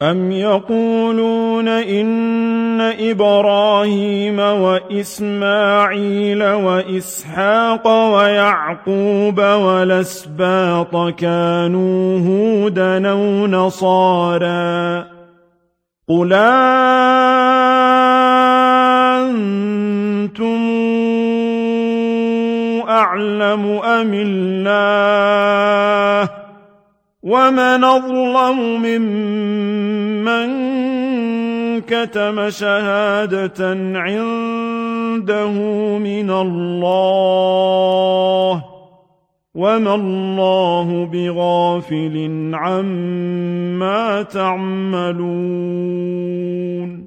أَمْ يَقُولُونَ إِنَّ إِبْرَاهِيمَ وَإِسْمَاعِيلَ وَإِسْحَاقَ وَيَعْقُوبَ وَالْأَسْبَاطَ كَانُوا هُودًا أَوْ نَصَارَىٰ ۗ قُلْ أَنتُمْ أَعْلَمُ أَمِ اللَّهُ ۗ وَمَنْ أَظْلَمُ مِمَّن كَتَمَ شَهَادَةً عِندَهُ مِنَ اللَّهِ ۗ وَمَا اللَّهُ بِغَافِلٍ عَمَّا تَعْمَلُونَ